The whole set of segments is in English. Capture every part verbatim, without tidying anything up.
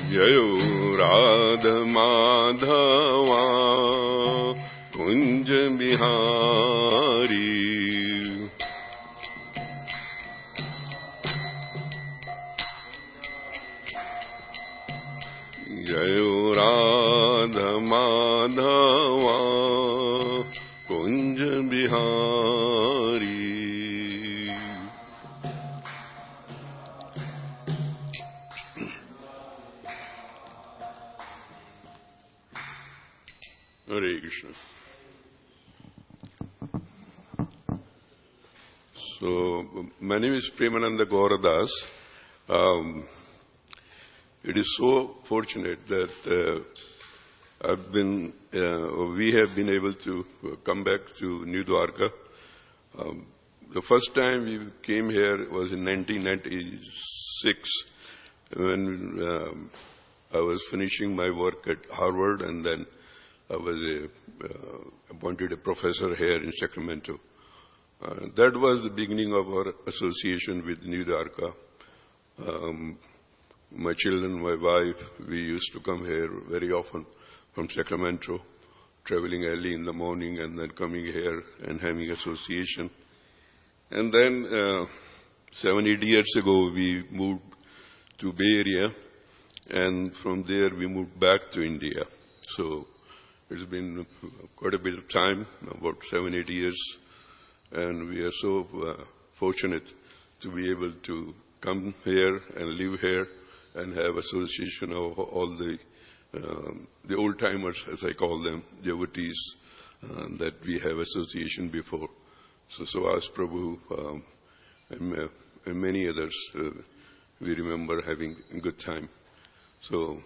जयो राधा माधवा कुंज बिहारी जयो Radha Madhava Kunj Bihari. Hare Krishna. So, my name is Premananda Gauradas. Um, it is so fortunate that uh, I've been, uh, we have been able to come back to New Dwarka. Um, the first time we came here was in nineteen ninety-six when um, I was finishing my work at Harvard, and then I was a, uh, appointed a professor here in Sacramento. Uh, that was the beginning of our association with New Dwarka. Um, my children, my wife, we used to come here very often from Sacramento, traveling early in the morning and then coming here and having association. And then uh, seven, eight years ago, we moved to Bay Area, and from there we moved back to India. So it's been quite a bit of time, about seven, eight years, and we are so uh, fortunate to be able to come here and live here and have association of all the um, the old-timers, as I call them, devotees, uh, that we have association before. So Suvas Prabhu um, and, uh, and many others, uh, we remember having a good time. So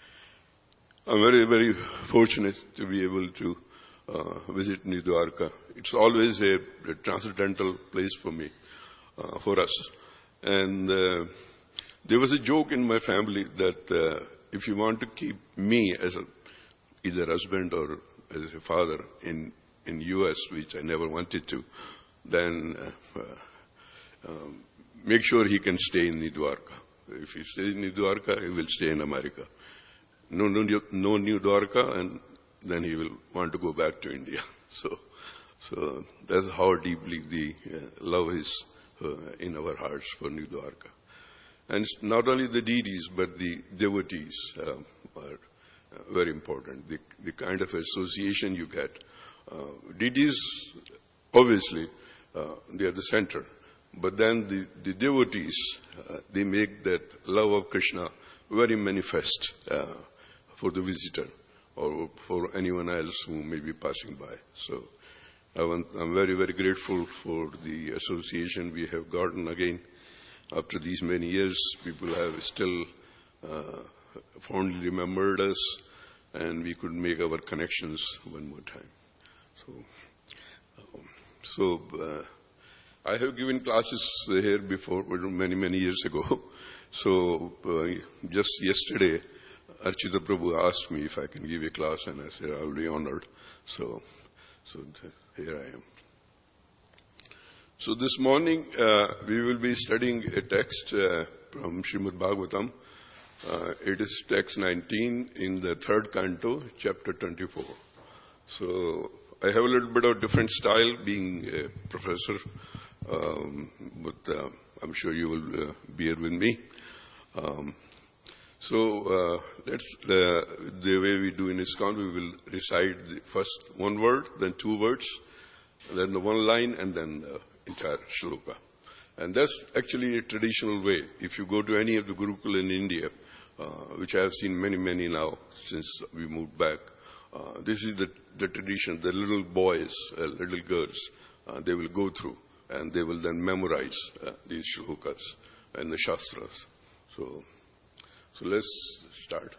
I'm very, very fortunate to be able to uh, visit New Dwarka. It's always a, a transcendental place for me, uh, for us. And uh, there was a joke in my family that uh, if you want to keep me as a, either husband or as a father in in U S, which I never wanted to, then uh, uh, um, make sure he can stay in New Dwarka. If he stays in New Dwarka, he will stay in America. No, no, no New Dwarka, and then he will want to go back to India. So, so that's how deeply the uh, love is uh, in our hearts for New Dwarka. And it's not only the deities, but the devotees uh, are uh, very important. The, the kind of association you get. Uh, deities, obviously, uh, they are the center. But then the, the devotees, uh, they make that love of Krishna very manifest uh, for the visitor or for anyone else who may be passing by. So I want, I'm very, very grateful for the association we have gotten again. After these many years, people have still uh, fondly remembered us, and we could make our connections one more time. So, um, so uh, I have given classes here before, many, many years ago. So uh, just yesterday, Archita Prabhu asked me if I can give a class, and I said I will be honored. So, so th- here I am. So this morning uh, we will be studying a text uh, from Srimad Bhagavatam. Uh, it is text nineteen in the third canto, chapter twenty-four. So I have a little bit of different style, being a professor, um, but uh, I'm sure you will uh, bear with me. Um, so uh, let's uh, the way we do in ISKCON, we will recite the first one word, then two words, then the one line, and then the entire shloka. And that's actually a traditional way. If you go to any of the Gurukul in India, uh, which I have seen many, many now since we moved back, uh, this is the, the tradition. The little boys, uh, little girls, uh, they will go through and they will then memorize uh, these shlokas and the shastras. So, so let's start.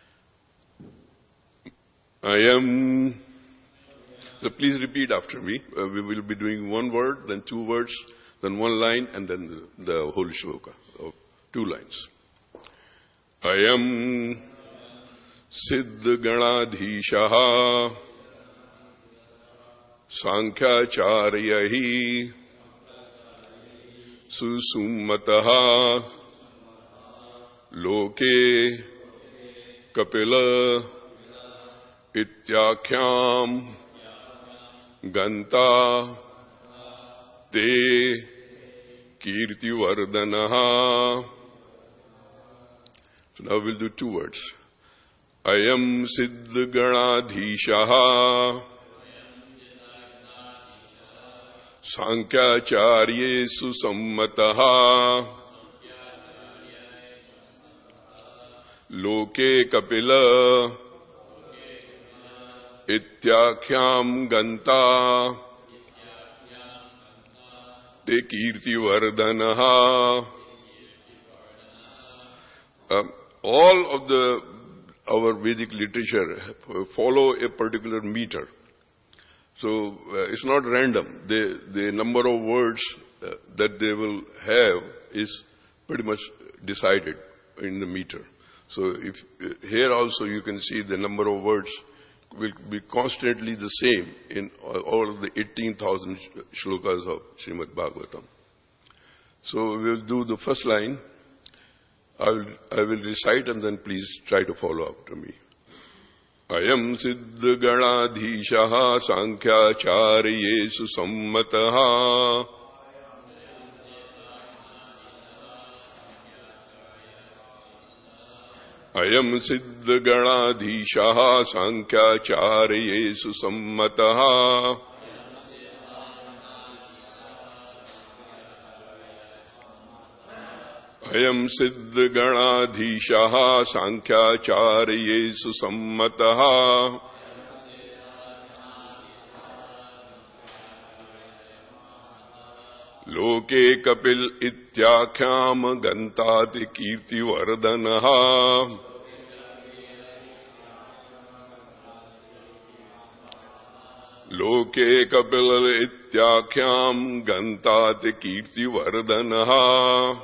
I am... So please repeat after me. Uh, we will be doing one word, then two words, then one line, and then the, the whole shloka. Oh, two lines. I am Siddha Ganadhishaha Sankhyacaryahi Susumataha Loke Kapila Ityakhyam Ganta Te Kirti Vardhanaha. So now we'll do two words. Ayam Siddha Ganadhishaha Sankhyacaryesu Sammataha Loke Kapila Ityakhyam Ganta Te Kirti Vardhanaha. Um, all of the our Vedic literature follow a particular meter. So uh, it's not random. The, the number of words uh, that they will have is pretty much decided in the meter. So if uh, here also you can see the number of words will be constantly the same in all of the eighteen thousand shlokas of Srimad Bhagavatam. So we'll do the first line. I will, I will recite and then please try to follow after me. Ayam siddha ganadhishaha sankhyacaryesu sammataha Ayam siddha ganadhishaha sankhyacaryesu sammataha Ayam siddha ganadhishaha sankhyacaryesu sammataha Loke kapil ityakhyam gantati kirti vardhanaha Loke kapil ityakhyam gantati kirti vardhanaha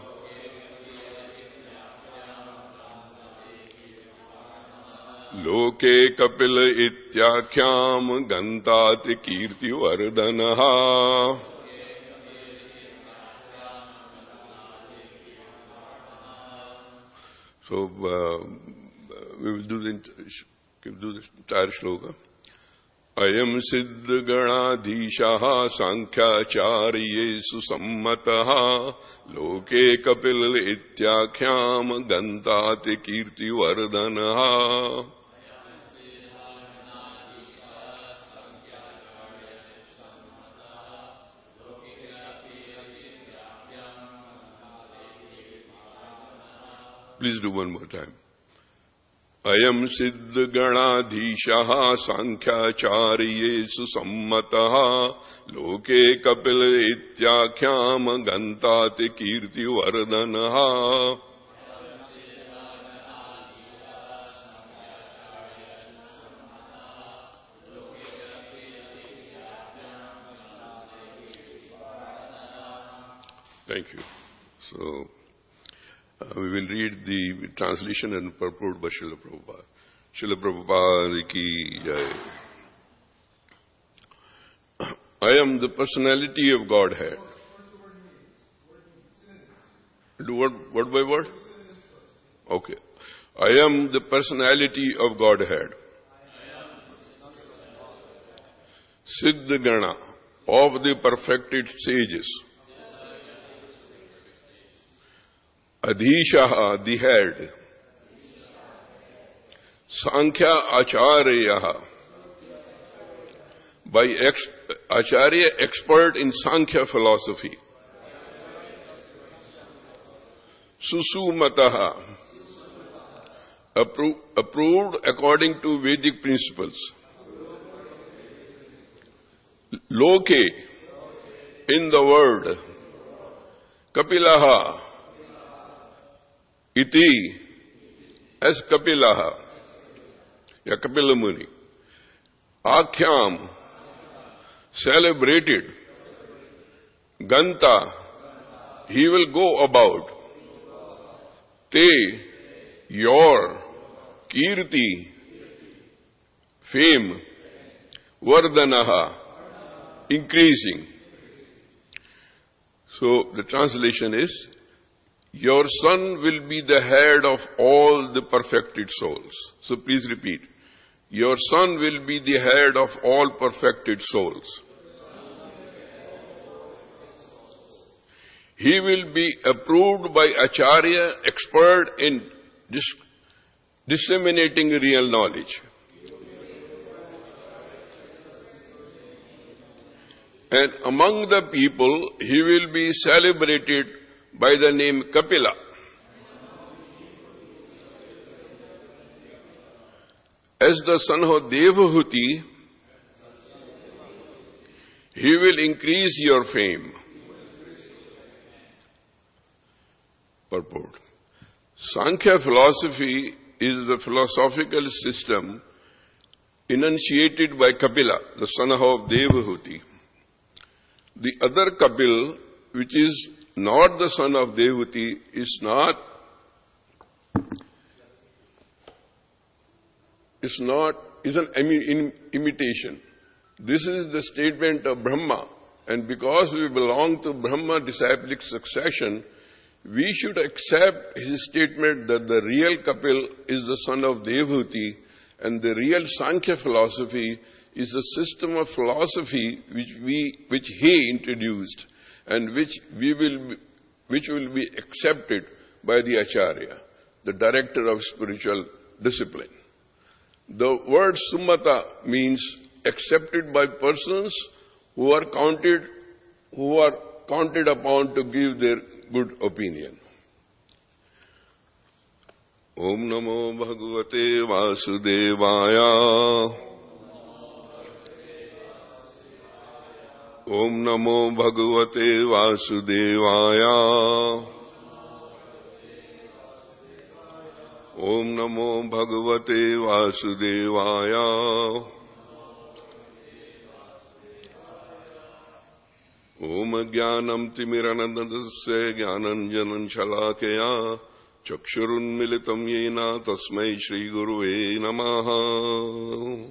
Loke kapila ityakhyam gantati kirti vardhanaha So uh, we will do the, do the entire shloka. Ayam siddha ganadhishaha sankhyacaryesu sammataha Loke kapila ityakhyam gantati kirti vardhanaha Please do one more time. Ayam siddha ganadhishaha sankhyacaryesu sammataha Loke kapila ityakhyam gantati kirti vardhanaha Thank you. So, Uh, we will read the translation and purport by Srila Prabhupada. Srila Prabhupada ki jai. I am the personality of Godhead. Do what, word by word? Okay. I am the personality of Godhead. Siddha Gana, of the perfected sages. Adhishaha, the head. Sankhya Acharyaha, by ex, Acharya, expert in Sankhya philosophy. Susumataha, appro, approved according to Vedic principles. Loke, in the world. Kapilaha, iti, as Kapilaha, ya Kapila Muni. Akhyam, celebrated. Ganta, he will go about. Te, your. Kirti, fame. Vardhanaha, increasing. So the translation is, your son will be the head of all the perfected souls. So please repeat. Your son will be the head of all perfected souls. He will be approved by Acharya, expert in dis disseminating real knowledge. And among the people, he will be celebrated by the name Kapila. As the son of Devahuti, he will increase your fame. Purport. Sankhya philosophy is the philosophical system enunciated by Kapila, the son of Devahuti. The other Kapil, which is not the son of Devahuti, is not, is not, is an imi imitation. This is the statement of Brahma, and because we belong to Brahma disciplic succession, we should accept his statement that the real Kapil is the son of Devahuti, and the real Sankhya philosophy is a system of philosophy which we, which he introduced, and which we will, be, which will be accepted by the Acharya, the director of spiritual discipline. The word Summata means accepted by persons who are counted, who are counted upon to give their good opinion. Om Namo Bhagavate Vasudevaya. Om Namo Bhagavate Vasudevaya. Om Namo Bhagavate Vasudevaya. Om Jnanam Timiranandasya Jnananjanan Shalakaya Chakshurun Militam Yena Tasmai Shri Guruve Namaha.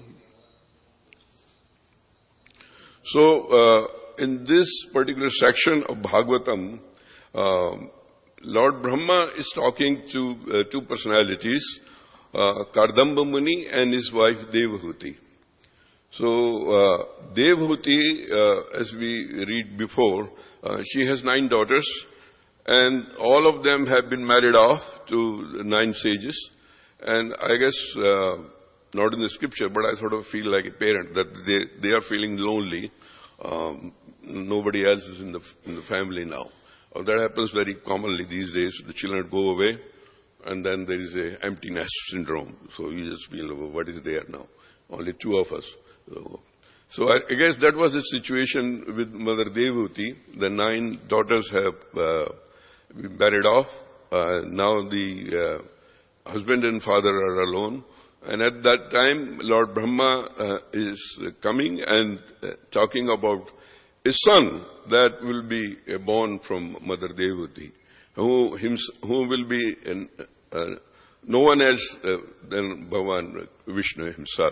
So, uh, in this particular section of Bhagavatam, uh, Lord Brahma is talking to uh, two personalities, uh, Kardamba Muni and his wife Devahuti. So, uh, Devahuti, uh, as we read before, uh, she has nine daughters, and all of them have been married off to the nine sages. And I guess, uh, not in the scripture, but I sort of feel like a parent that they, they are feeling lonely. Um, nobody else is in the, in the family now. Uh, that happens very commonly these days. The children go away, and then there is a empty nest syndrome. So you just feel, oh, what is there now? Only two of us. So, so I, I guess that was the situation with Mother Devahuti. The nine daughters have uh, been married off. Uh, now the uh, husband and father are alone. And at that time, Lord Brahma uh, is coming and uh, talking about a son that will be uh, born from Mother Devahuti, who, hims who will be an, uh, no one else uh, than Bhagavan Vishnu himself.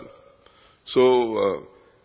So, uh,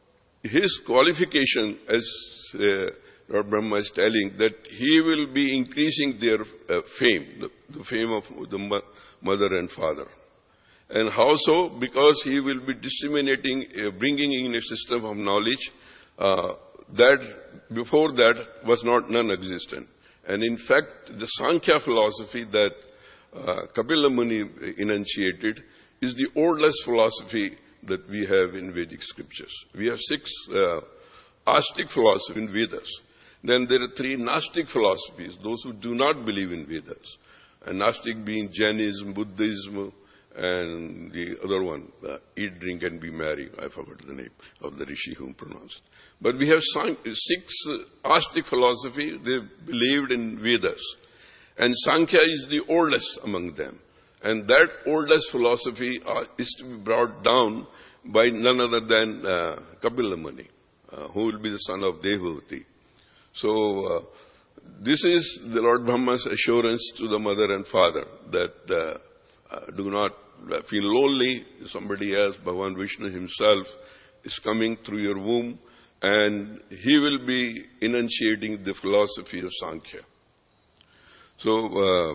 his qualification, as uh, Lord Brahma is telling, that he will be increasing their uh, fame, the, the fame of the mo mother and father. And how so? Because he will be disseminating, uh, bringing in a system of knowledge uh, that before that was not non-existent. And in fact, the Sankhya philosophy that uh, Kapila Muni enunciated is the oldest philosophy that we have in Vedic scriptures. We have six uh, Astic philosophies in Vedas. Then there are three Gnostic philosophies, those who do not believe in Vedas. And Gnostic being Jainism, Buddhism, and the other one, uh, eat, drink, and be merry. I forgot the name of the rishi whom pronounced. But we have six uh, Astic philosophy. They believed in Vedas. And Sankhya is the oldest among them. And that oldest philosophy uh, is to be brought down by none other than uh, Kapila Muni, uh, who will be the son of Devahuti. So, uh, this is the Lord Brahma's assurance to the mother and father that uh, uh, do not feel lonely. Somebody else, Bhagavan Vishnu himself, is coming through your womb, and he will be enunciating the philosophy of Sankhya. So, uh,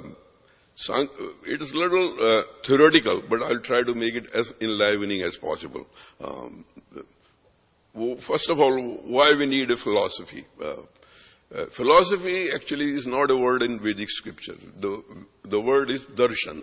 it is a little uh, theoretical, but I'll try to make it as enlivening as possible. Um, first of all, why we need a philosophy? Uh, uh, philosophy actually is not a word in Vedic scripture. The, the word is darshan.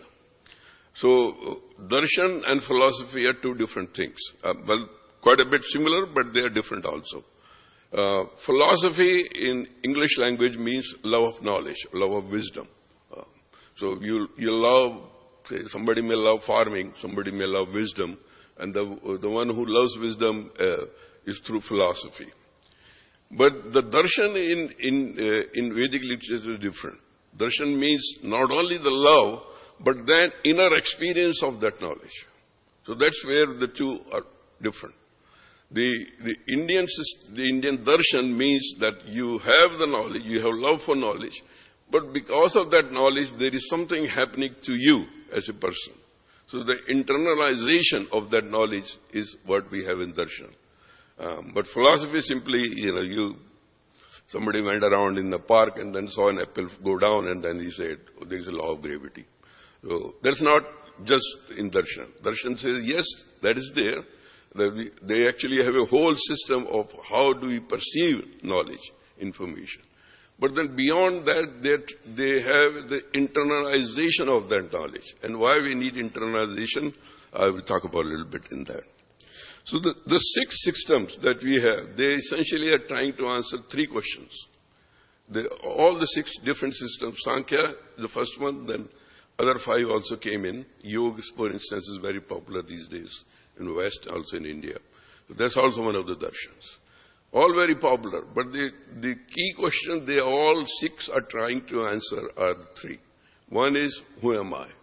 So, darshan and philosophy are two different things. Uh, well, quite a bit similar, but they are different also. Uh, philosophy in English language means love of knowledge, love of wisdom. Uh, so you you love, say, somebody may love farming, somebody may love wisdom, and the the one who loves wisdom uh, is through philosophy. But the darshan in in uh, in Vedic literature is different. Darshan means not only the love, but then inner experience of that knowledge. So that's where the two are different. The, the Indian the Indian darshan means that you have the knowledge, you have love for knowledge, but because of that knowledge, there is something happening to you as a person. So the internalization of that knowledge is what we have in darshan. Um, but philosophy simply, you know, you somebody went around in the park and then saw an apple go down, and then he said, oh, there is a law of gravity. So that's not just in darshan. Darshan says, yes, that is there. They actually have a whole system of how do we perceive knowledge, information. But then beyond that, they have the internalization of that knowledge. And why we need internalization, I will talk about a little bit in that. So the, the six systems that we have, they essentially are trying to answer three questions. They, all the six different systems, Sankhya, the first one, then other five also came in. Yoga, for instance, is very popular these days. In the West, also in India. That's also one of the darshans. All very popular, but the, the key question they all six are trying to answer are three. One is, who am I?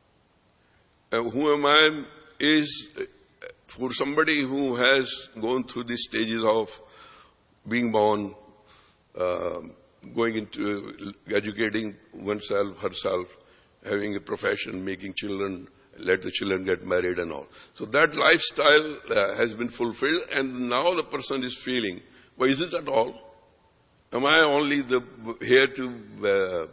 And who am I is, for somebody who has gone through the stages of being born, uh, going into educating oneself, herself, having a profession, making children, let the children get married and all. So that lifestyle uh, has been fulfilled, and now the person is feeling, well, is it at all? Am I only the, here to uh,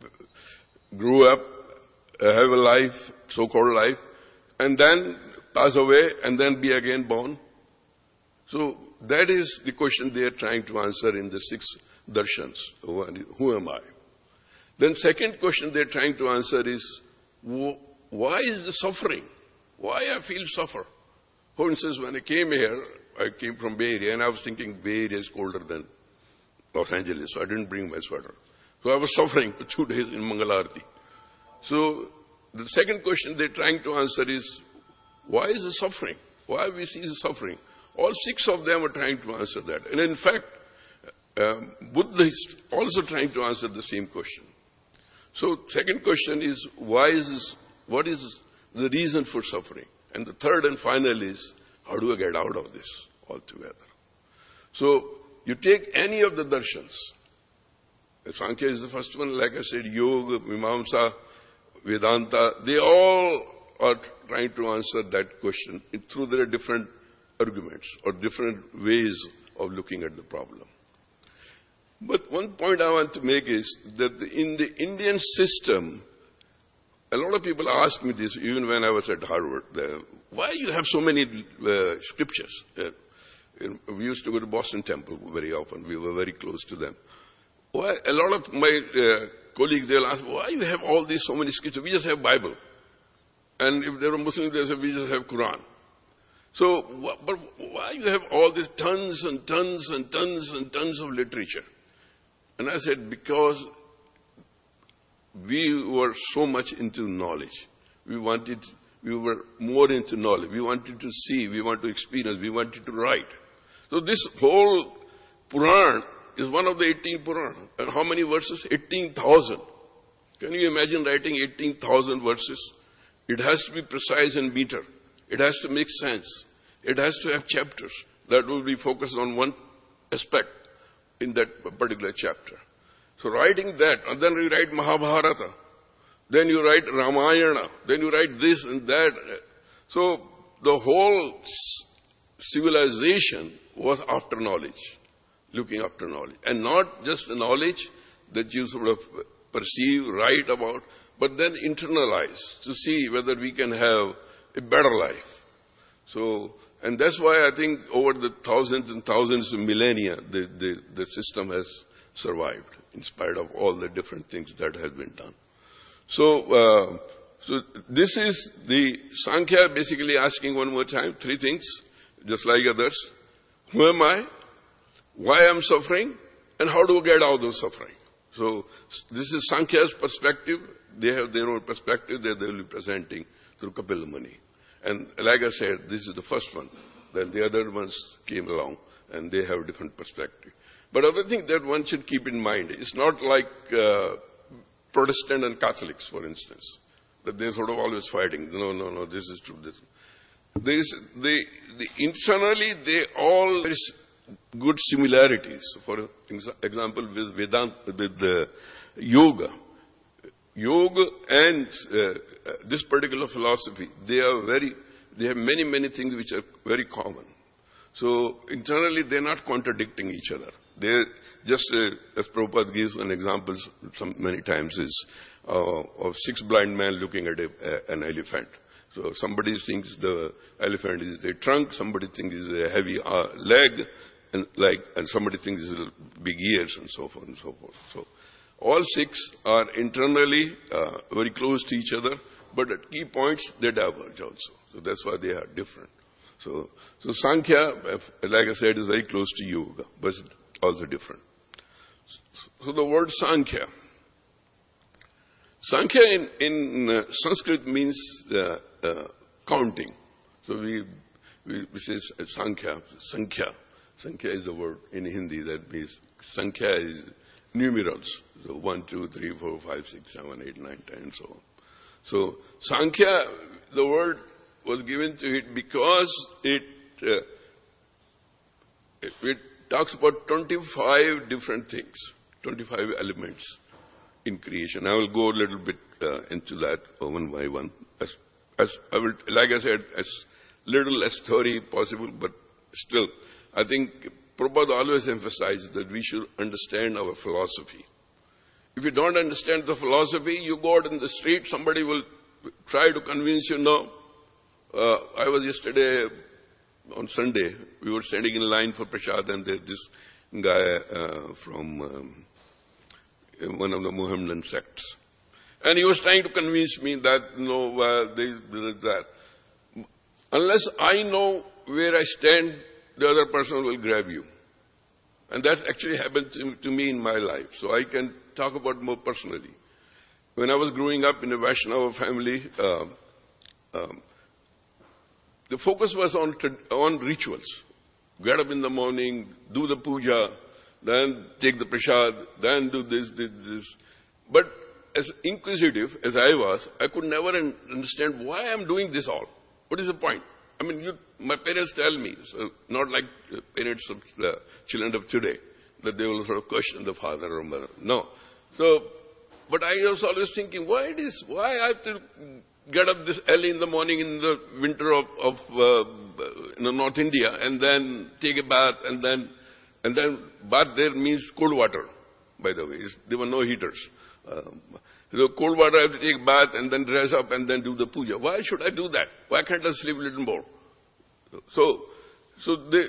grow up, uh, have a life, so-called life, and then pass away, and then be again born? So that is the question they are trying to answer in the six darshans. Who am I? Then second question they are trying to answer is, why is the suffering? Why I feel suffer? For instance, when I came here, I came from Bay Area, and I was thinking Bay Area is colder than Los Angeles, so I didn't bring my sweater. So I was suffering for two days in Mangalarti. So the second question they're trying to answer is, why is the suffering? Why we see the suffering? All six of them are trying to answer that. And in fact, um, Buddha is also trying to answer the same question. So second question is, why is this? What is the reason for suffering? And the third and final is, how do I get out of this altogether? So you take any of the darshans. Sankhya is the first one, like I said, Yoga, Mimamsa, Vedanta, they all are trying to answer that question through their different arguments or different ways of looking at the problem. But one point I want to make is that in the Indian system, a lot of people ask me this, even when I was at Harvard, uh, why you have so many uh, scriptures? Uh, we used to go to Boston Temple very often. We were very close to them. Why, a lot of my uh, colleagues, they'll ask, why you have all these so many scriptures? We just have Bible. And if they were Muslims, they say, we just have Quran. So, but why you have all these tons and tons and tons and tons of literature? And I said, because we were so much into knowledge. We wanted, we were more into knowledge. We wanted to see, we wanted to experience, we wanted to write. So this whole Puran is one of the eighteen Puran. And how many verses? eighteen thousand. Can you imagine writing eighteen thousand verses? It has to be precise and meter. It has to make sense. It has to have chapters that will be focused on one aspect in that particular chapter. So writing that, and then you write Mahabharata, then you write Ramayana, then you write this and that. So the whole civilization was after knowledge, looking after knowledge. And not just the knowledge that you sort of perceive, write about, but then internalize to see whether we can have a better life. So, and that's why I think over the thousands and thousands of millennia, the, the, the system has survived in spite of all the different things that have been done. So, uh, so this is the Sankhya basically asking one more time three things, just like others. Who am I? Why am I suffering? And how do I get out of suffering? So this is Sankhya's perspective. They have their own perspective that they will be presenting through Kapila Muni. And like I said, this is the first one. Then the other ones came along and they have a different perspective. But other thing that one should keep in mind, it's not like uh, Protestant and Catholics, for instance, that they're sort of always fighting. No, no, no, this is true. This. There is, they, they, internally, they all, there is good similarities. For example, with Vedanta, with the yoga. Yoga and uh, this particular philosophy, they are very, they have many, many things which are very common. So internally, they're not contradicting each other. They're just, uh, as Prabhupada gives an example some, many times, is uh, of six blind men looking at a, uh, an elephant. So somebody thinks the elephant is a trunk, somebody thinks it's a heavy uh, leg, and like, and somebody thinks it's big ears, and so forth and so forth. So all six are internally uh, very close to each other, but at key points they diverge also. So that's why they are different. So, so Sankhya, like I said, is very close to yoga, but also different. So the word Sankhya. Sankhya in, in uh, Sanskrit means uh, uh, counting. So we, we, we say Sankhya, Sankhya. Sankhya is the word in Hindi that means Sankhya is numerals. So one, two, three, four, five, six, seven, eight, nine, ten, and so on. So Sankhya, the word was given to it because it, uh, it, it talks about twenty-five different things, twenty-five elements in creation. I will go a little bit uh, into that one by one. As, as I will, like I said, as little as theory possible, but still, I think Prabhupada always emphasized that we should understand our philosophy. If you don't understand the philosophy, you go out in the street, somebody will try to convince you, no. Uh, I was yesterday, on Sunday, we were standing in line for Prasad, and there's this guy uh, from um, one of the Mohammedan sects. And he was trying to convince me that, no, uh, they, they, that. Unless I know where I stand, the other person will grab you. And that actually happened to, to me in my life. So I can talk about more personally. When I was growing up in a Vaishnava family, uh, um, the focus was on, on rituals. Get up in the morning, do the puja, then take the prasad, then do this, this, this. But as inquisitive as I was, I could never understand why I'm doing this all. What is the point? I mean, you, my parents tell me, so not like the parents of the children of today, that they will sort of question the father or mother. No. So, but I was always thinking, why it is, why I have to get up this early in the morning in the winter of, of uh, you know, North India, and then take a bath, and then, and then bath there means cold water, by the way. It's, there were no heaters. Um, so cold water, I have to take a bath, and then dress up, and then do the puja. Why should I do that? Why can't I sleep a little more? So, so the,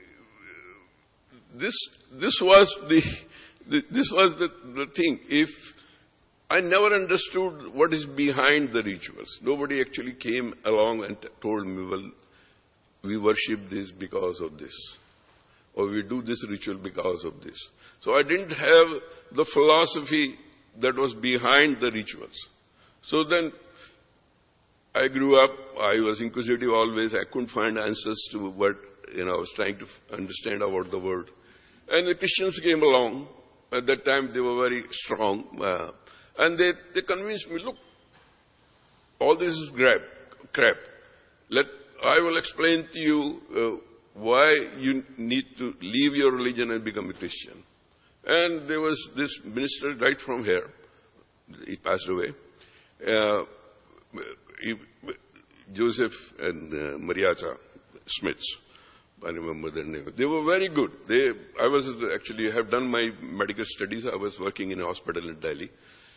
this, this was the, the this was the, the thing. If I never understood what is behind the rituals. Nobody actually came along and told me, well, we worship this because of this. Or we do this ritual because of this. So I didn't have the philosophy that was behind the rituals. So then I grew up, I was inquisitive always, I couldn't find answers to what, you know, I was trying to understand about the world. And the Christians came along. At that time they were very strong. Uh, And they, they convinced me, look, all this is crap. crap. Let, I will explain to you uh, why you need to leave your religion and become a Christian. And there was this minister right from here. He passed away. Uh, he, Joseph and uh, Mariacha Smiths. I remember their name. They were very good. They, I was actually, I have done my medical studies. I was working in a hospital in Delhi.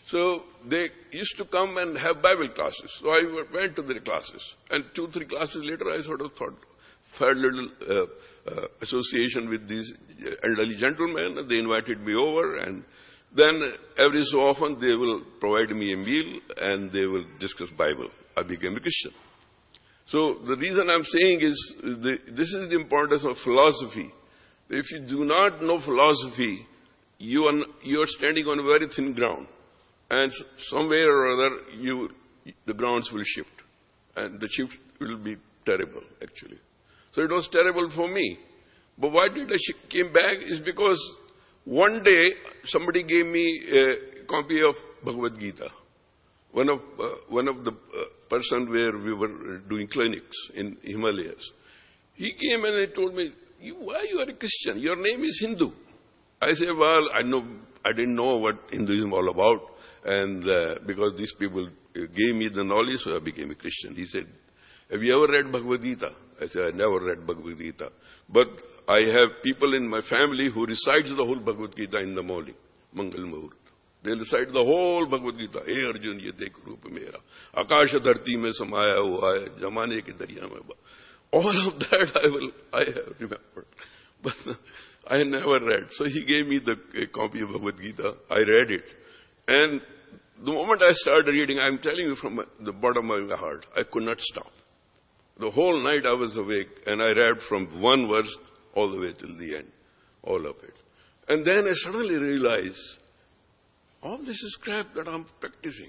So they used to come and have Bible classes. So I went to their classes. And two, three classes later, I sort of thought, had a little uh, uh, association with these elderly gentlemen. And they invited me over. And then every so often, they will provide me a meal and they will discuss Bible. I became a Christian. So the reason I'm saying is, the, this is the importance of philosophy. If you do not know philosophy, you are, you are standing on a very thin ground. And somewhere or other, you, the grounds will shift. And the shift will be terrible, actually. So it was terrible for me. But why did I came back is because one day, somebody gave me a copy of Bhagavad Gita. One of, uh, one of the uh, person where we were doing clinics in Himalayas. He came and he told me, you, why you are a Christian? Your name is Hindu. I said, well, I know, I didn't know what Hinduism all about. And uh, because these people gave me the knowledge, so I became a Christian. He said, have you ever read Bhagavad Gita? I said, I never read Bhagavad Gita. But I have people in my family who recite the whole Bhagavad Gita in the morning, Mangal Muhurt. They recite the whole Bhagavad Gita. Hey Arjun, ye dekh roop mera. Akasha dharti mein samaya hua hai, jamane ke darya mein. All of that I will, I have remembered. But I never read. So he gave me the a copy of Bhagavad Gita. I read it. And the moment I started reading, I'm telling you from the bottom of my heart, I could not stop. The whole night I was awake and I read from one verse all the way till the end. All of it. And then I suddenly realized, all this is crap that I'm practicing.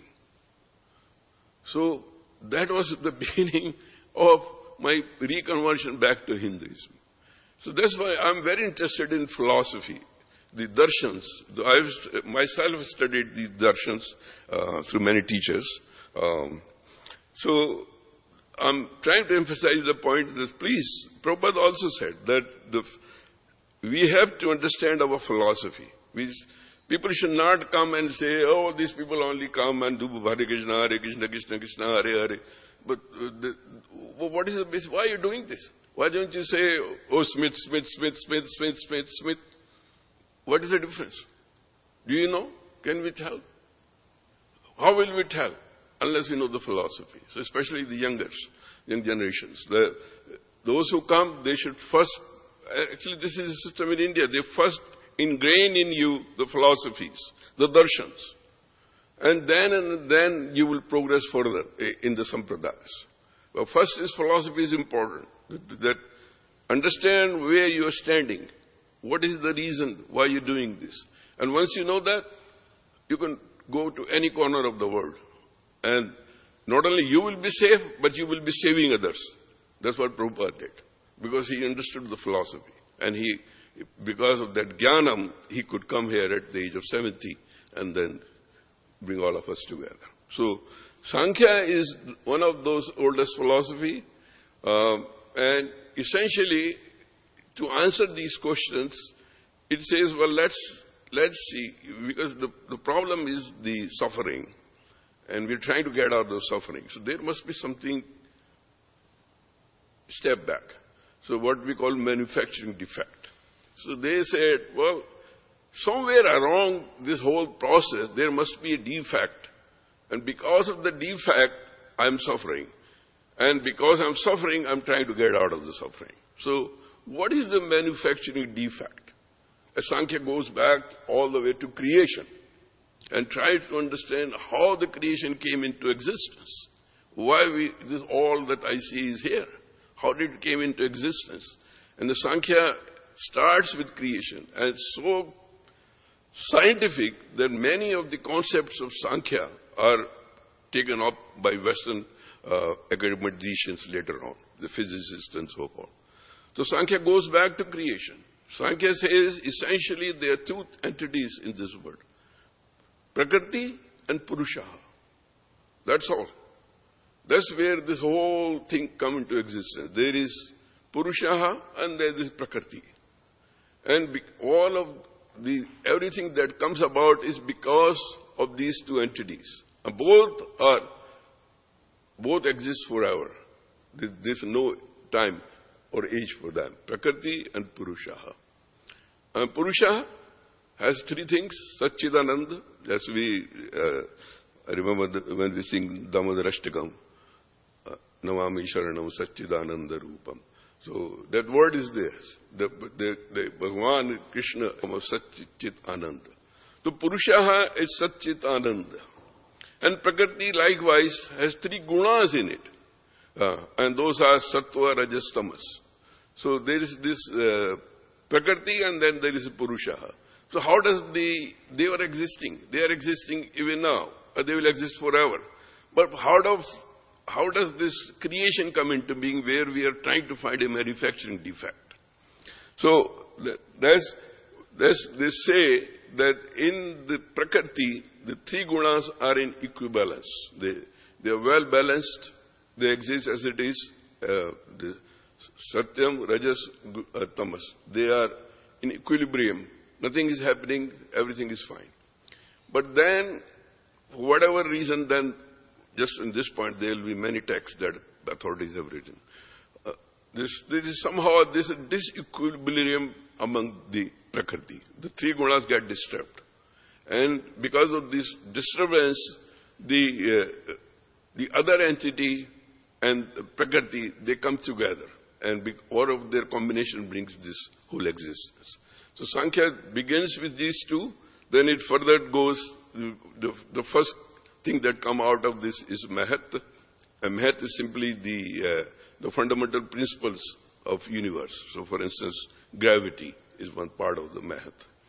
So that was the beginning of my reconversion back to Hinduism. So that's why I'm very interested in philosophy, the darshans. I've myself studied the darshans uh, through many teachers. Um, so I'm trying to emphasize the point that, please, Prabhupada also said that the, we have to understand our philosophy. We, people should not come and say, oh, these people only come and do Hare Krishna, Hare Krishna, Krishna Krishna, Hare Hare. But uh, the, what is the basis? Why are you doing this? Why don't you say, oh, Smith, Smith, Smith, Smith, Smith, Smith, Smith? What is the difference? Do you know? Can we tell? How will we tell? Unless we know the philosophy. So especially the youngers, young generations. The, those who come, they should first, actually this is a system in India, they first ingrain in you the philosophies, the darshans. And then and then you will progress further in the sampradayas. But first is philosophy is important. That understand where you are standing. What is the reason why you're doing this? And once you know that, you can go to any corner of the world. And not only you will be safe, but you will be saving others. That's what Prabhupada did. Because he understood the philosophy. And he, because of that jnanam, he could come here at the age of seventy and then bring all of us together. So, Sankhya is one of those oldest philosophy. Um, and essentially, to answer these questions, it says, well, let's, let's see, because the, the problem is the suffering. And we're trying to get out of the suffering. So there must be something step back. So what we call manufacturing defect. So they said, well, somewhere along this whole process, there must be a defect. And because of the defect, I'm suffering. And because I'm suffering, I'm trying to get out of the suffering. So what is the manufacturing defect? As Sankhya goes back all the way to creation and tries to understand how the creation came into existence. Why we, this all that I see is here. How did it came into existence? And the Sankhya starts with creation. And it's so scientific that many of the concepts of Sankhya are taken up by Western uh, academicians later on, the physicists and so forth. So Sankhya goes back to creation. Sankhya says essentially there are two entities in this world. Prakriti and Purusha. That's all. That's where this whole thing comes into existence. There is Purusha and there is Prakriti. And all of the, everything that comes about is because of these two entities. And both are, both exist forever. There, there's no time or age for them. Prakriti and Purusha. And Purusha has three things. Satchidanand, as we, uh, I remember the, when we sing Damodarashtakam, uh, Namami Sharanam Satchidananda Rupam. So that word is there. The, the, the Bhagavan Krishna was Satchit Ananda. So Purushaha is Satchit Ananda. And Prakriti likewise has three gunas in it. Uh, and those are Sattva, Rajas, Tamas. So there is this uh, Prakriti and then there is Purushaha. So how does the, they were existing. They are existing even now. Or they will exist forever. But how does, how does this creation come into being where we are trying to find a manufacturing defect? So there's, there's, they say that in the Prakriti, the three gunas are in equivalence. They, they are well balanced. They exist as it is. Uh, the Satyam, Rajas, uh, Tamas. They are in equilibrium. Nothing is happening. Everything is fine. But then, for whatever reason, then, just in this point, there will be many texts that the authorities have written. Uh, this, there is somehow this disequilibrium among the Prakriti. The three gunas get disturbed. And because of this disturbance, the, uh, the other entity and the Prakriti, they come together. And all of their combination brings this whole existence. So Sankhya begins with these two, then it further goes, the, the, the first thing that come out of this is Mahat. And Mahat is simply the, uh, the fundamental principles of universe. So for instance, gravity is one part of the Mahat.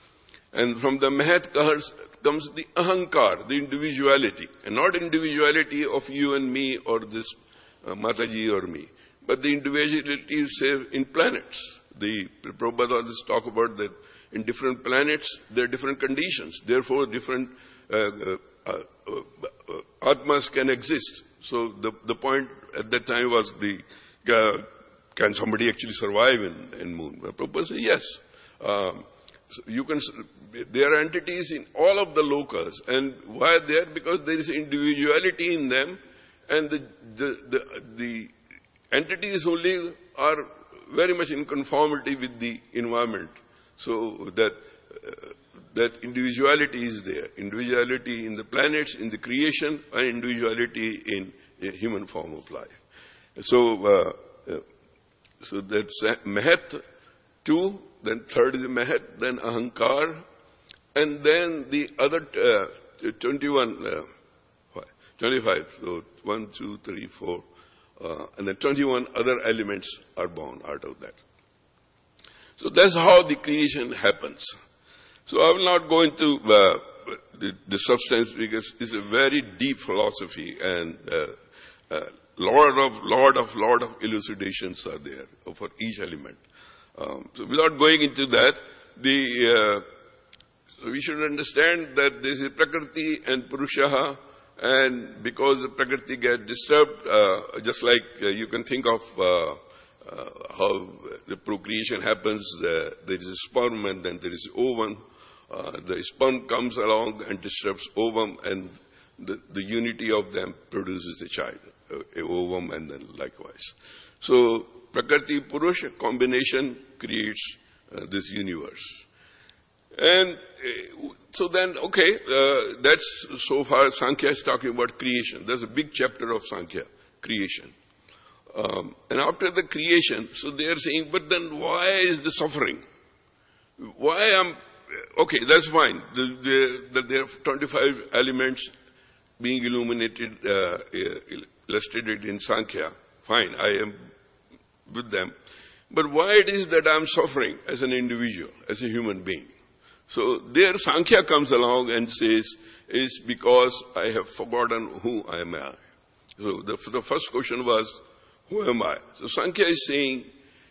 And from the Mahat comes the Ahankar, the individuality. And not individuality of you and me or this uh, Mataji or me, but the individuality, say, in planets. The Prabhupada always talk about that in different planets, there are different conditions. Therefore, different uh, uh, uh, uh, Atmas can exist. So the, the point at that time was the, uh, can somebody actually survive in, in moon? Prabhupada said, yes. Um, so you can, there are entities in all of the lokas. And why they are? Because there is individuality in them, and the, the, the, the entities only are very much in conformity with the environment. So that, uh, that individuality is there. Individuality in the planets, in the creation, and individuality in a human form of life. So, uh, uh, so that's uh, Mahat, two, then third is Mahat, then Ahankar, and then the other uh, twenty-one, uh, twenty-five, so one, two, three, four, uh, and then twenty-one other elements are born out of that. So that's how the creation happens. So I will not go into uh, the, the substance because it's a very deep philosophy and uh, uh, lot of, lot of, lot of elucidations are there for each element. Um, so without going into that, the uh, so we should understand that this is Prakriti and Purushaha, and because the Prakriti gets disturbed, uh, just like uh, you can think of uh, uh, how the procreation happens, uh, there is a sperm and then there is ovum. Uh, the sperm comes along and disturbs ovum, and the, the unity of them produces a child, a, a ovum, and then likewise. So Prakriti Purusha combination creates uh, this universe. And uh, so then, okay, uh, that's so far Sankhya is talking about creation. There's a big chapter of Sankhya, creation. Um, and after the creation, so they are saying, but then why is the suffering? Why am, okay, that's fine. The, the, the, there are twenty-five elements being illuminated, uh, illustrated in Sankhya. Fine, I am with them. But why it is that I am suffering as an individual, as a human being? So there Sankhya comes along and says, it's because I have forgotten who I am. So the, the first question was, who am I? So Sankhya is saying,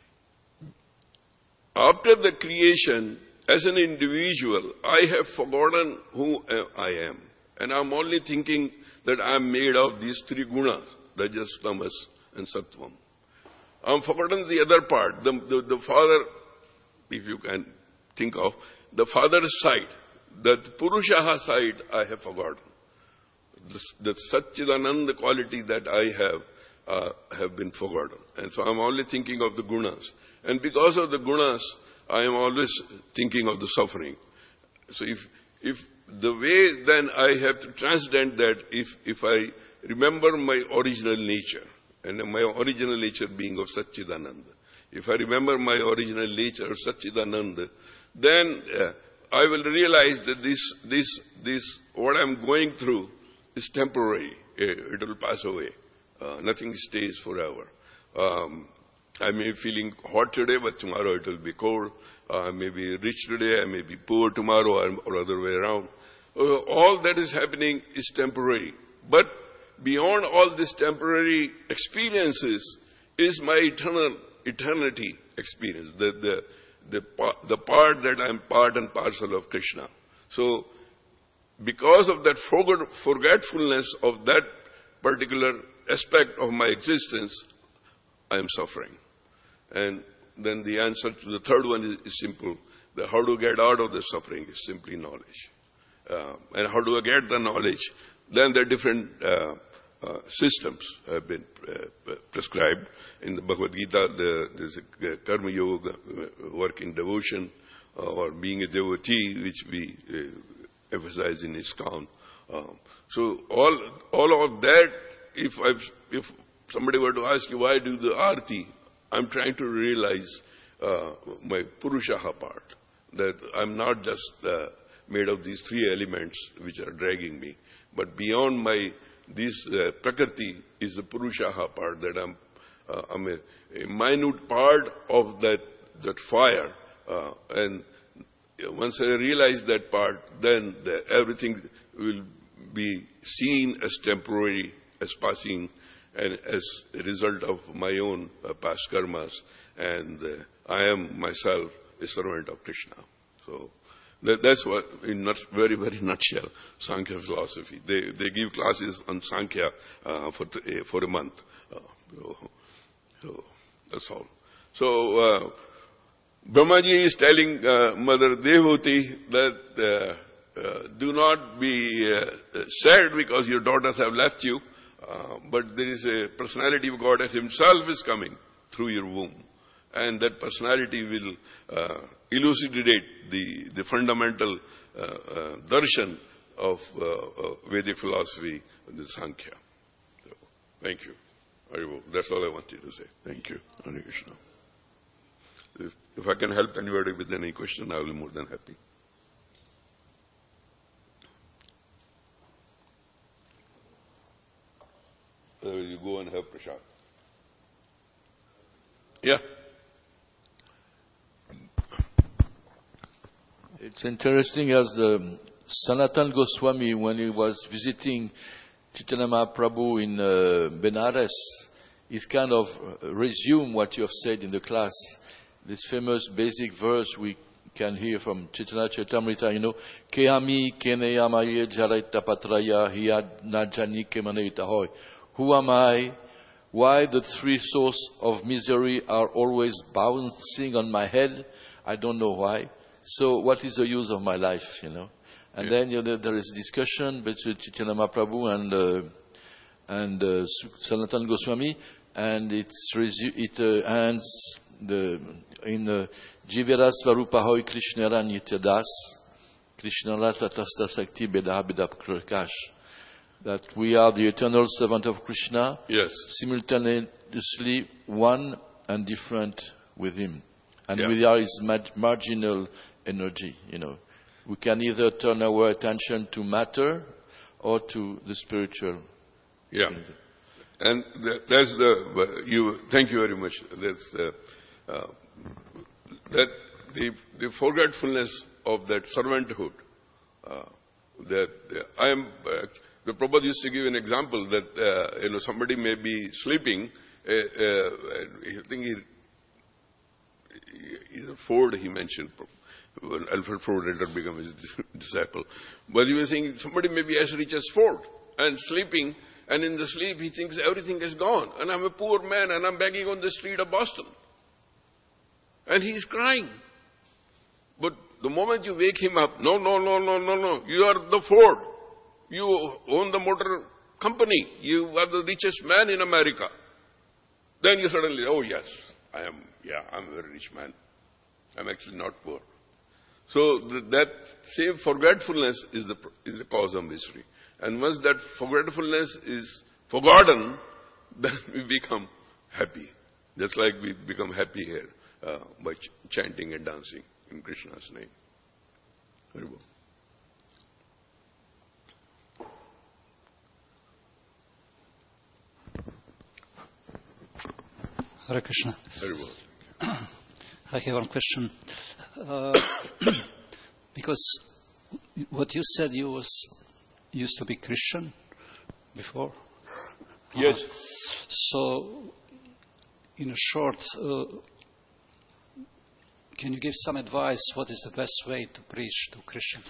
after the creation, as an individual, I have forgotten who I am. And I'm only thinking that I'm made of these three gunas, Rajas, Tamas, and Sattvam. I'm forgotten the other part, the, the, the father, if you can think of, the father's side, that Purushaha side, I have forgotten. The, the Satchidananda quality that I have, uh, have been forgotten. And so I'm only thinking of the gunas. And because of the gunas, I am always thinking of the suffering. So if, if the way then I have to transcend that, if, if I remember my original nature, and my original nature being of Satchidananda, if I remember my original nature of Satchidananda, then uh, I will realize that this, this, this, what I'm going through is temporary. It will pass away. Uh, nothing stays forever. Um, I may be feeling hot today, but tomorrow it will be cold. Uh, I may be rich today, I may be poor tomorrow, or, or other way around. Uh, all that is happening is temporary. But beyond all these temporary experiences is my eternal eternity experience, the, the, the, the part that I am part and parcel of Krishna. So, because of that forgetfulness of that particular aspect of my existence, I am suffering. And then the answer to the third one is, is simple. The how to get out of the suffering is simply knowledge. Uh, and how do I get the knowledge? Then there are different uh, uh, systems have been uh, prescribed. In the Bhagavad Gita, the, there's a, a karma yoga, uh, work in devotion, uh, or being a devotee, which we uh, emphasize in ISKCON. Um, so all all of that, if I've, if somebody were to ask you why do the arti, I'm trying to realize uh, my Purushaha part, that I'm not just uh, made of these three elements which are dragging me, but beyond my this uh, Prakriti is the Purushaha part, that I'm uh, I'm a, a minute part of that that fire, uh, and once I realize that part, then the, everything will be seen as temporary, as passing, and as a result of my own uh, past karmas, and uh, I am myself a servant of Krishna. So that, that's what, in not very, very nutshell, Sankhya philosophy. They they give classes on Sankhya uh, for uh, for a month. Uh, so, so that's all. So uh, Brahmaji is telling uh, Mother Devhuti that uh, uh, do not be uh, sad because your daughters have left you. Uh, but there is a personality of God himself is coming through your womb. And that personality will uh, elucidate the, the fundamental uh, uh, darshan of uh, uh, Vedic philosophy, the Sankhya. So, thank you. That's all I wanted to say. Thank you. Hare Krishna. If, if I can help anybody with any question, I will be more than happy. Uh, you go and have prasad. Yeah. It's interesting as the Sanatan Goswami, when he was visiting Chaitanya Mahaprabhu in uh, Benares, he's kind of resumed what you have said in the class. This famous basic verse we can hear from Chaitanya Charitamrita, you know, Kehami keneyamaye jareta patraya hiyad najani kemaneta hoy. Who am I? Why the three sources of misery are always bouncing on my head? I don't know why. So what is the use of my life, you know? And yeah. then you know, there is discussion between Chaitanya Mahaprabhu and uh, and uh, Sanatan Goswami, and it's it uh, ends the in uh, Jivera Svarupahoy Krishnara Nityadas Krishnara Tatasta Sakti Beda Beda Prakash. That we are the eternal servant of Krishna, yes, simultaneously one and different with him. And yeah. we are his marginal energy, you know. We can either turn our attention to matter or to the spiritual. Yeah. And the, that's the, you, thank you very much. That's the, uh, that the, the forgetfulness of that servanthood, uh, that uh, I am, uh, the Prabhupada used to give an example that, uh, you know, somebody may be sleeping, uh, uh, I think he, either Ford he mentioned, well, Alfred Ford later became his disciple. But he was saying somebody may be as rich as Ford and sleeping, and in the sleep he thinks everything is gone, and I'm a poor man and I'm begging on the street of Boston. And he's crying. But the moment you wake him up, no, no, no, no, no, no, you are the Ford. You own the motor company. You are the richest man in America. Then you suddenly, oh yes, I am, yeah, I'm a very rich man. I'm actually not poor. So th- that same forgetfulness is the, is the cause of misery. And once that forgetfulness is forgotten, then we become happy. Just like we become happy here uh, by ch- chanting and dancing in Krishna's name. Very well. Hare Krishna. Very well. I have one question. Uh, because what you said, you was used to be Christian before. Yes. Uh, so, in a short, uh, can you give some advice? What is the best way to preach to Christians?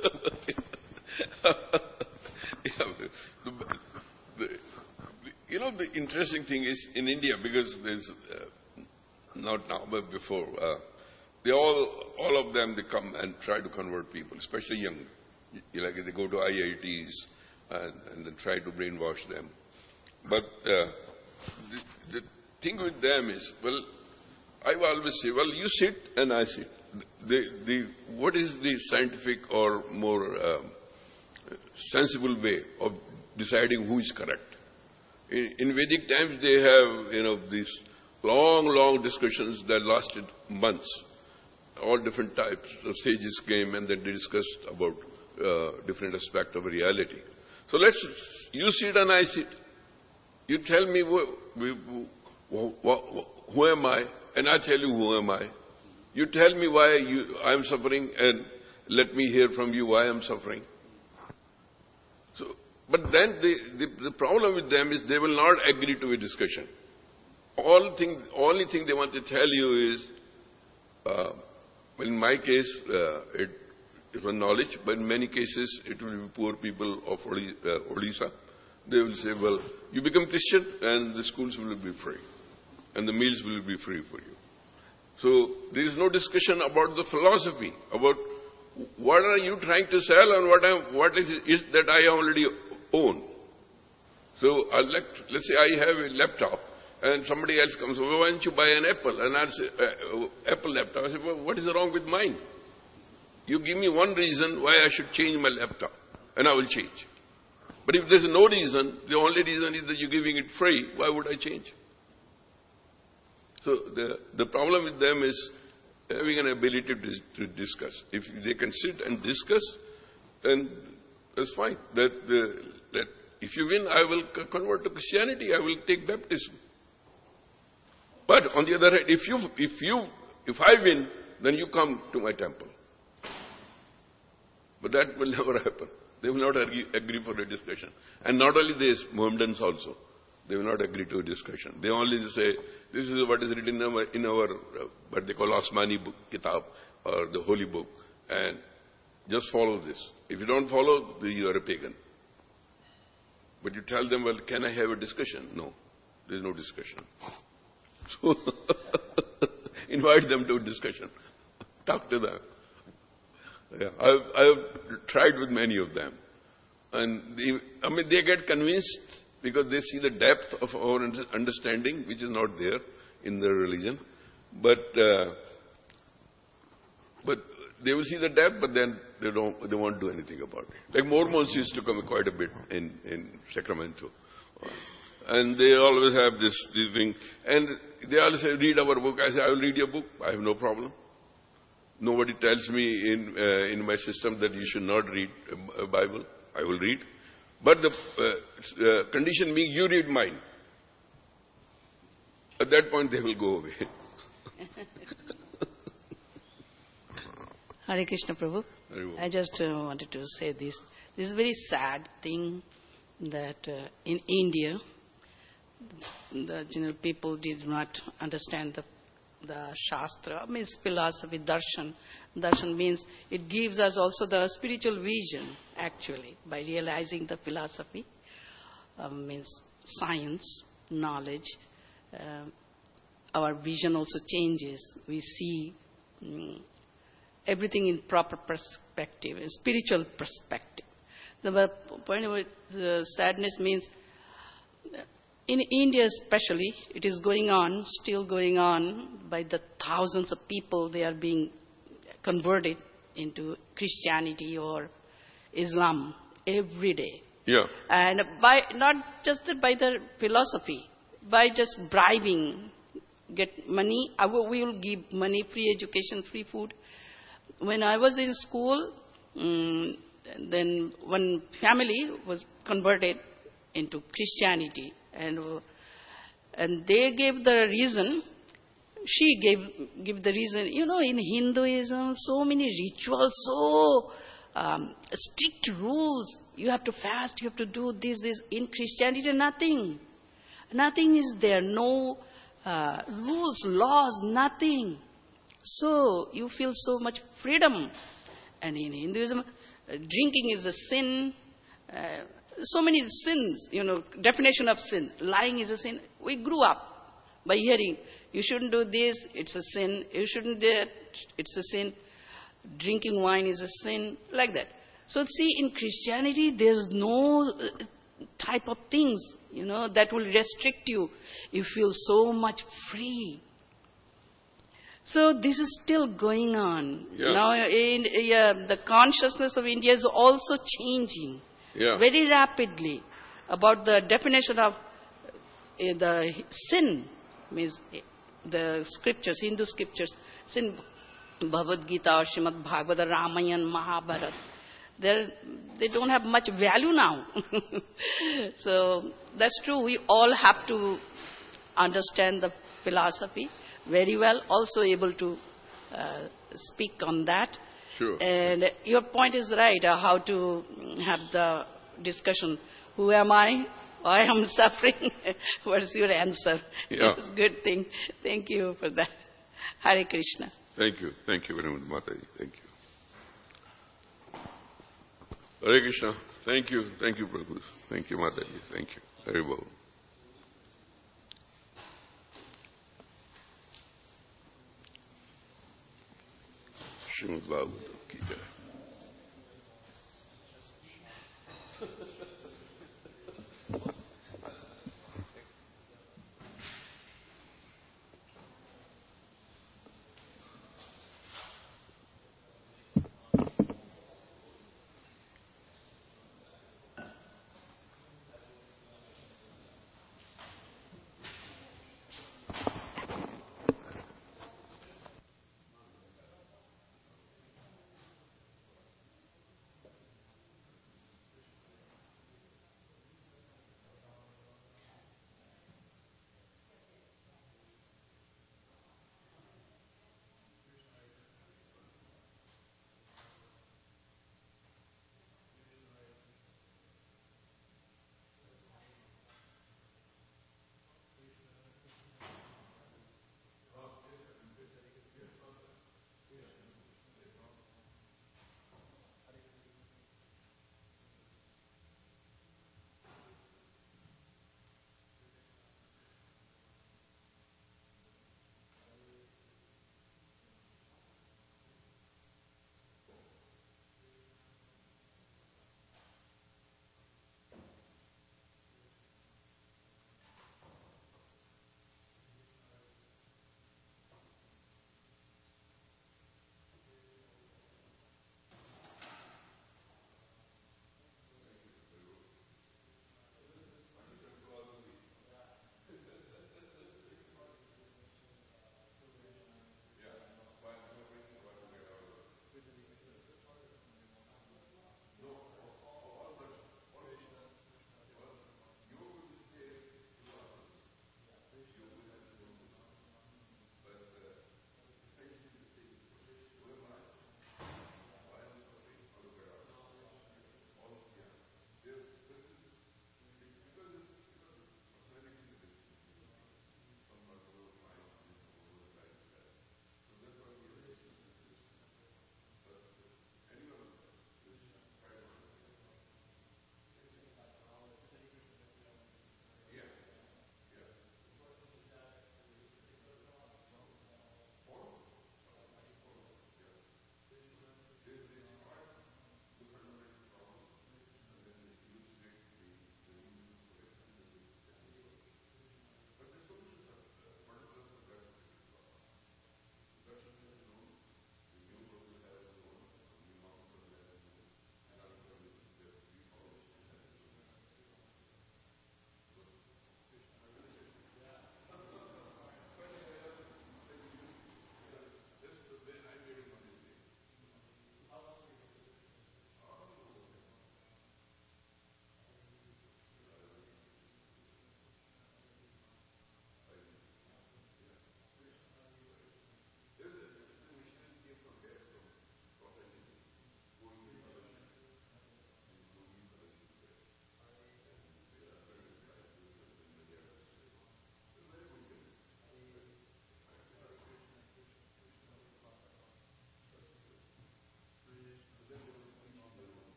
yeah, the, the, the, you know, the interesting thing is in India, because there's uh, not now but before, uh, they all, all of them, they come and try to convert people, especially young. You know, like they go to I I Ts and, and then try to brainwash them. But uh, the, the thing with them is, well, I always say, well, you sit and I sit. The, the, what is the scientific or more um, sensible way of deciding who is correct? In, in Vedic times, they have, you know, these long, long discussions that lasted months. All different types of sages came and then they discussed about uh, different aspects of reality. So let's, you sit and I sit. You tell me who, who, who, who am I, and I tell you who am I. You tell me why you, I am suffering, and let me hear from you why I am suffering. So, but then they, the, the problem with them is they will not agree to a discussion. All thing, only thing they want to tell you is, uh, in my case, uh, it, it was knowledge, but in many cases it will be poor people of Odisha. They will say, well, you become Christian and the schools will be free and the meals will be free for you. So there is no discussion about the philosophy, about what are you trying to sell and what, I, what is it that I already own. So I'll let, let's say I have a laptop and somebody else comes, well, why don't you buy an Apple? And I'll say, uh, Apple laptop. I say, well, what is wrong with mine? You give me one reason why I should change my laptop and I will change. But if there's no reason, the only reason is that you're giving it free, why would I change? So the, the problem with them is having an ability to, to discuss. If they can sit and discuss, then that's fine. That, the, that if you win, I will convert to Christianity, I will take baptism. But on the other hand, if you, if you, if I win, then you come to my temple. But that will never happen. They will not agree, agree for a discussion. And not only this, Mohammedans also. They will not agree to a discussion. They only say, this is what is written in our, in our uh, what they call Asmani book, Kitab, or the holy book. And just follow this. If you don't follow, then you are a pagan. But you tell them, well, can I have a discussion? No, there is no discussion. So, invite them to a discussion. Talk to them. Yeah, I've, I've tried with many of them. And they, I mean, they get convinced because they see the depth of our understanding, which is not there in their religion. But, uh, but they will see the depth, but then they don't, they won't do anything about it. Like Mormons used to come quite a bit in, in Sacramento. And they always have this, this thing. And they always say, read our book. I say, I will read your book. I have no problem. Nobody tells me in uh, in my system that you should not read a, a Bible. I will read. But the uh, uh, condition being you read mine. At that point they will go away. Hare Krishna Prabhu. I just uh, wanted to say this. This is a very sad thing that uh, in India, the general people did not understand the the Shastra, means philosophy, darshan. Darshan means it gives us also the spiritual vision, actually, by realizing the philosophy, uh, means science, knowledge. Uh, our vision also changes. We see um, everything in proper perspective, in spiritual perspective. The point of the sadness means, in India especially, it is going on, still going on, by the thousands of people they are being converted into Christianity or Islam every day. Yeah. And by not just by the philosophy, by just bribing, get money, I will, we will give money, free education, free food. When I was in school, um, then one family was converted into Christianity, and uh, and they gave the reason. She gave give the reason. You know, in Hinduism, so many rituals, so um, strict rules. You have to fast. You have to do this, this. In Christianity, nothing. Nothing is there. No uh, rules, laws, nothing. So you feel so much freedom. And in Hinduism, uh, drinking is a sin. Uh, so many sins, you know, definition of sin. Lying is a sin. We grew up by hearing, you shouldn't do this, it's a sin. You shouldn't do that, it's a sin. Drinking wine is a sin, like that. So see, in Christianity, there's no type of things, you know, that will restrict you. You feel so much free. So this is still going on. Yeah. Now, in, yeah, the consciousness of India is also changing Yeah. very rapidly about the definition of uh, the sin, means uh, the scriptures, Hindu scriptures, sin, Bhagavad Gita, Srimad Bhagavata, Ramayana, Mahabharata. They're, they don't have much value now. So that's true. We all have to understand the philosophy very well, also able to uh, speak on that. Sure. And your point is right, uh, how to have the discussion. Who am I? Why am I suffering? What's your answer? Yeah. It's a good thing. Thank you for that. Hare Krishna. Thank you. Thank you very much, Mataji. Thank you. Hare Krishna. Thank you. Thank you, Prabhu. Thank you, Mataji. Thank you. Very well. Srimad Bhagavatam ki jai.